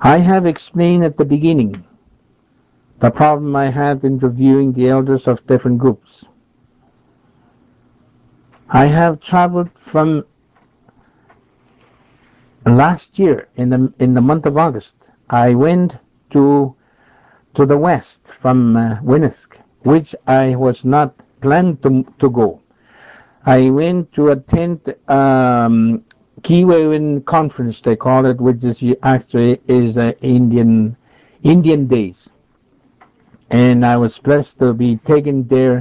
I have explained at the beginning the problem I had in reviewing the elders of different groups. I have traveled from last year in the month of August. I went to the west from Winnisk, which I was not planned to go. I went to attend Kiwewin conference, they call it, which is actually is Indian Days, and I was blessed to be taken there.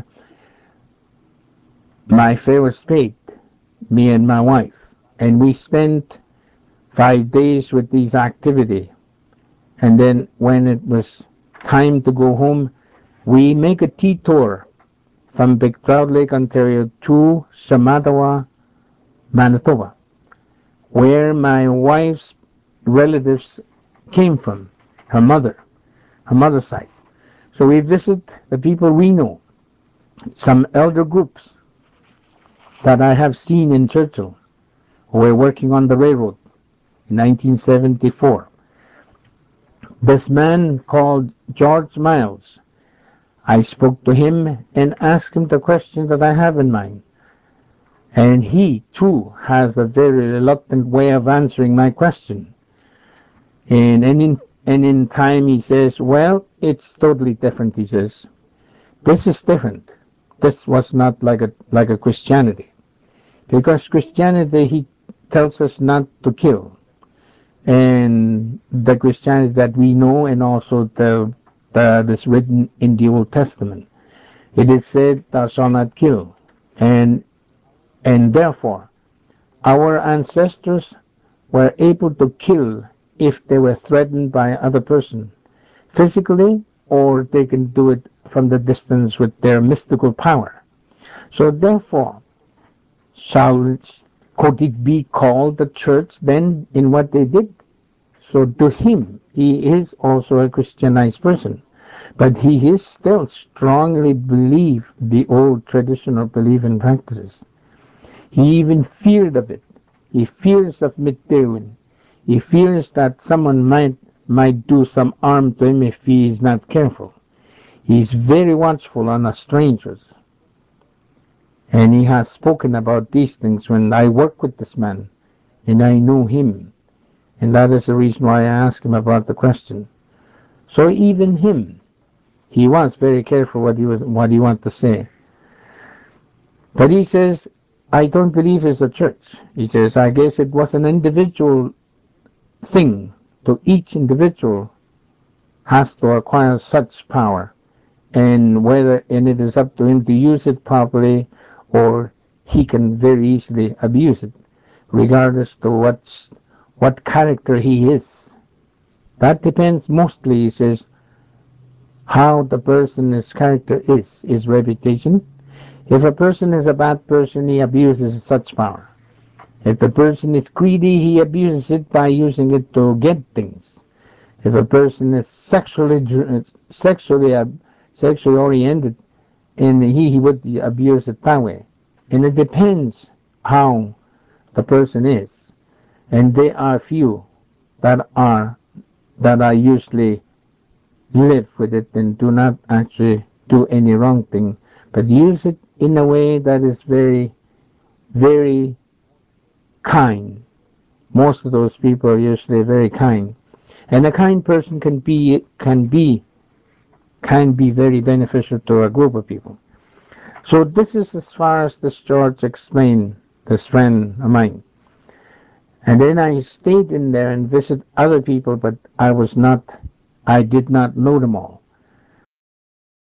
My favorite state, me and my wife, and we spent 5 days with these activity. And then when it was time to go home, we make a tea tour from Big Trout Lake, Ontario to Shamattawa, Manitoba, where my wife's relatives came from, her mother's side. So we visit the people we know, some elder groups that I have seen in Churchill who were working on the railroad in 1974. This man called George Miles, I spoke to him and asked him the question that I have in mind. And he, too, has a very reluctant way of answering my question. And in time he says, well, it's totally different, he says. This is different. This was not like a Christianity. Because Christianity, he tells us not to kill. And the Christianity that we know, and also that's written in the Old Testament, it is said, thou shalt not kill. And therefore, our ancestors were able to kill if they were threatened by other person, physically, or they can do it from the distance with their mystical power. So therefore, could it be called the church then in what they did? So to him, he is also a Christianized person, but he is still strongly believe the old traditional belief and practices. He even feared of it. He fears of Mitterwin. He fears that someone might do some harm to him if he is not careful. He is very watchful on the strangers. And he has spoken about these things when I work with this man, and I know him. And that is the reason why I asked him about the question. So even him, he was very careful what he wanted to say. But he says, I don't believe it's a church. He says, I guess it was an individual thing. To each individual has to acquire such power. And it is up to him to use it properly, or he can very easily abuse it, regardless to what character he is. That depends mostly, he says, how the person's character is, his reputation. If a person is a bad person, he abuses such power. If the person is greedy, he abuses it by using it to get things. If a person is sexually oriented, and he would abuse it that way. And it depends how the person is. And there are few that are usually live with it and do not actually do any wrong thing, but use it in a way that is very, very kind. Most of those people are usually very kind, and a kind person can be very beneficial to a group of people. So this is as far as this George explained, this friend of mine. And then I stayed in there and visited other people, but I did not know them all.